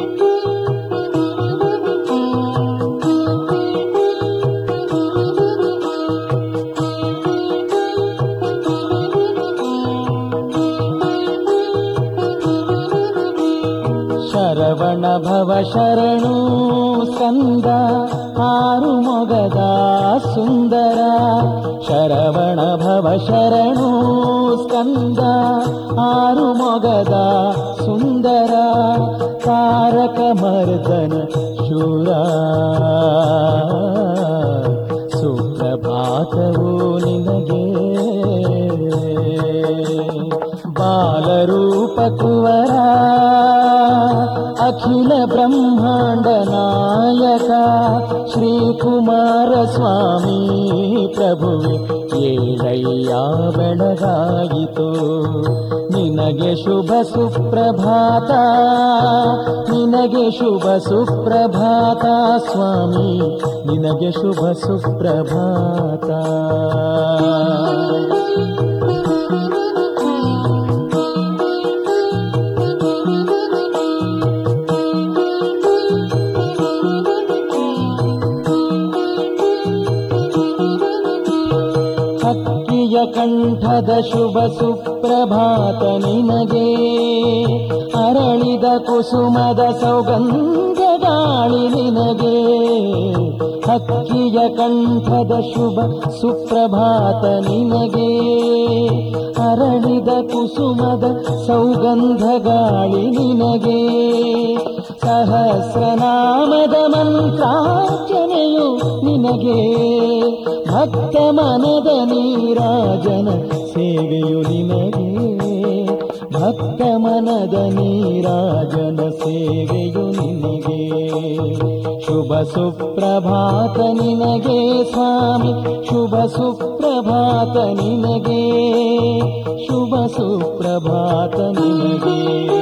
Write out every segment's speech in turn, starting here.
ಶರವಣ ಭವ ಶರಣು ಸ್ಕಂದ ಆರು ಮೊಗದ ಸುಂದರ. ಶರವಣ ಭವ ಶರಣು ಸ್ಕಂದ ಆರು ಮೊಗದ ಸುಂದರ. ತಾರಕ ಮರ್ದನ ಶೂರ ಸುಪ್ರಭಾತವು ನಿನಗೆ. ಬಾಲರೂಪ ಕುವರ ಅಖಿಲ ಬ್ರಹ್ಮಾಂಡ ನಾಯಕ ಶ್ರೀಕುಮಾರ ಸ್ವಾಮಿ ಪ್ರಭುವೆ ಏಳಯ್ಯ ಬೆಳಗಾಯಿತು ನಿನಗೆ ಶುಭ ಸುಪ್ರಭಾತ. ನಿನಗೆ ಶುಭ ಸುಪ್ರಭಾತ ಸ್ವಾಮಿ, ನಿನಗೆ ಶುಭ ಸುಪ್ರಭಾತ. ಹಕ್ಕಿಯ ಕಂಠದ ಶುಭ ಸುಪ್ರಭಾತ ನಿನಗೆ. ಅರಳಿದ ಕುಸುಮದ ಸೌಗಂಧ ಗಾಳಿ ನಿನಗೆ. ಹಕ್ಕಿಯ ಕಂಠದ ಶುಭ ಸುಪ್ರಭಾತ ನಿನಗೆ. ಅರಳಿದ ಕುಸುಮದ ಸೌಗಂಧ ಗಾಳಿ ನಿನಗೆ. ಸಹಸ್ರನಾಮದ ಮಂತ್ರಾರ್ಚನೆಯು ನಿನಗೆ. ಭಕ್ತ ಮನದ ನೀರಾಜನ ಸೇವೆಯು ನಿನಗೆ. ಭಕ್ತ ಮನದ ನೀರಾಜನ ಸೇವೆಯು ನಿನಗೆ. ಶುಭ ಸುಪ್ರಭಾತ ನಿನಗೆ ಸ್ವಾಮಿ, ಶುಭ ಸುಪ್ರಭಾತ ನಿನಗೆ. ಶುಭ ಸುಪ್ರಭಾತ ನಿನಗೆ.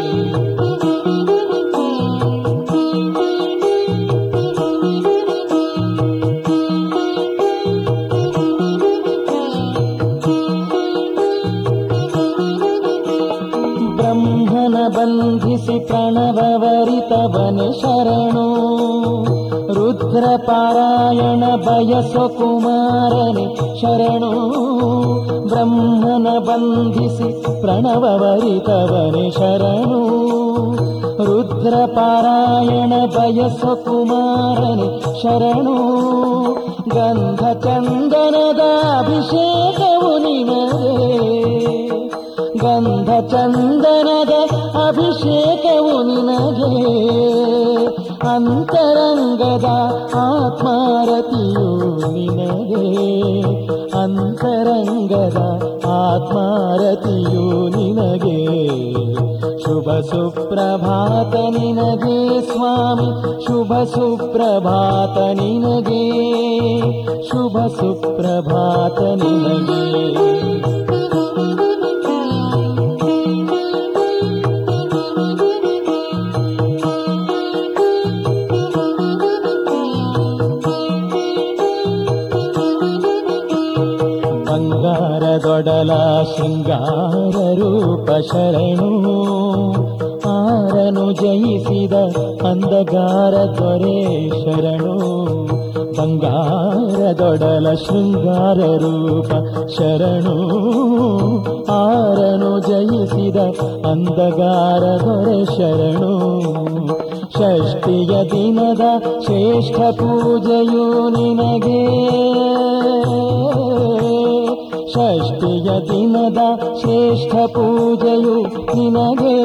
ಬ್ರಹ್ಮನ ಬಂಧಿಸಿ ಪ್ರಣವವರಿತವನೆ ಶರಣು. ರುದ್ರ ಪಾರಾಯಣ ಬಯಸೋ ಕುಮಾರನೆ ಶರಣು. ಬ್ರಹ್ಮನ ಬಂಧಿಸಿ ಪ್ರಣವವರಿತವನೆ ಶರಣು. ರುದ್ರ ಪಾರಾಯಣ ಬಯಸೋ ಕುಮಾರನೆ ಶರಣು. ಗಂಧ ಚಂದನದ ಅಭಿಷೇಕವು ನಿನಗೆ. ಗಂಧ ಚಂದನದ ಅಭಿಷೇಕವು ನಿನಗೆ. ಅಂತರಂಗದ ಆತ್ಮಾರತಿಯು ನಿನಗೆ. ಅಂತರಂಗದ ಆತ್ಮಾರತಿಯು ನಿನಗೆ. ಶುಭ ಸುಪ್ರಭಾತ ನಿನಗೆ ಸ್ವಾಮಿ, ಶುಭ ಸುಪ್ರಭಾತ ನಿನಗೆ. ಶುಭ ಸುಪ್ರಭಾತ ನಿನಗೆ. ಬಂಗಾರದೊಡಲ ಶೃಂಗಾರ ರೂಪ ಶರಣು. ಆರನು ಜಯಿಸಿದ ಅಂಧಗಾರ ದೊರೆ ಶರಣು. ಬಂಗಾರದೊಡಲ ಶೃಂಗಾರ ರೂಪ ಶರಣು. ಆರನು ಜಯಿಸಿದ ಅಂಧಗಾರ ದೊರೆ ಶರಣು. ಷಷ್ಠಿಯ ದಿನದ ಶ್ರೇಷ್ಠ ಪೂಜೆಯು ನಿನಗೆ. ಷಷ್ಠಿಯ ದಿನದ ಶ್ರೇಷ್ಠ ಪೂಜೆಯು ನಿನಗೆ.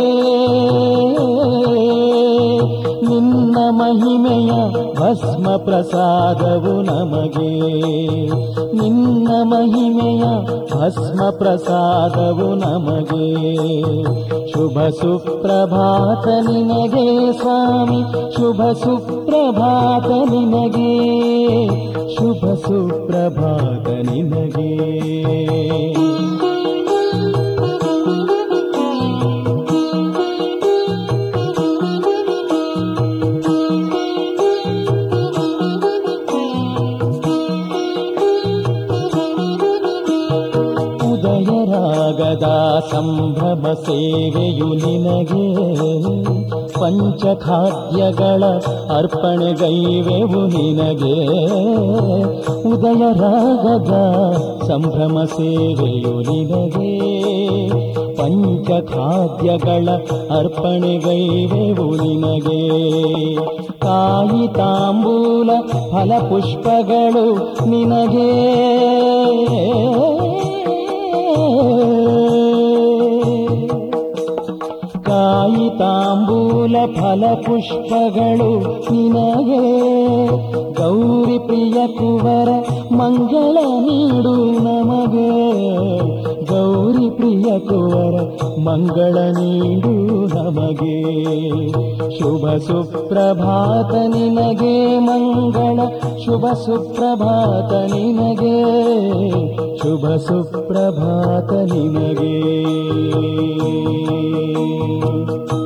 ನಿನ್ನ ಮಹಿಮೆಯ ಭಸ್ಮ ಪ್ರಸಾದವು ನಮಗೆ. ನಿನ್ನ ಮಹಿಮೆಯ ಭಸ್ಮ ಪ್ರಸಾದವು ನಮಗೆ. ಶುಭ ಸುಪ್ರಭಾತ ನಿನಗೆ ಸ್ವಾಮಿ, ಶುಭ ಸುಪ್ರಭಾತ ನಿನಗೆ. ಶುಭ ಸುಪ್ರಭಾತ ನಿನಗೆ. ಉದಯರಾಗದ ಸಂಭ್ರಮ ಸೇವೆಯು ನಿನಗೆ. ಪಂಚಖಾದ್ಯಗಳ ಅರ್ಪಣೆಗೈವೆವು ನಿನಗೆ. ಉದಯ ರಾಗದ ಸಂಭ್ರಮ ಸೇವೆಯು ನಿನಗೆ. ಪಂಚಖಾದ್ಯಗಳ ಅರ್ಪಣೆಗೈವೆವು ನಿನಗೆ. ಕಾಯಿ ತಾಂಬೂಲ ಫಲಪುಷ್ಪಗಳು ನಿನಗೆ. ಕಾಯಿ ತಾಂಬೂಲ ಫಲಪುಷ್ಪಗಳು ನಿನಗೆ. ಗೌರಿ ಪ್ರಿಯ ಕುವರ ಮಂಗಳ ನೀಡು ನಮಗೆ. ಗೌರಿ ಪ್ರಿಯ ಕುವರ ಮಂಗಳ ನೀಡು ನಮಗೆ. ಶುಭ ಸುಪ್ರಭಾತ ನಿನಗೆ ಮಂಗಳ. ಶುಭ ಸುಪ್ರಭಾತ ನಿನಗೆ. ಶುಭ ಸುಪ್ರಭಾತ ನಿನಗೆ.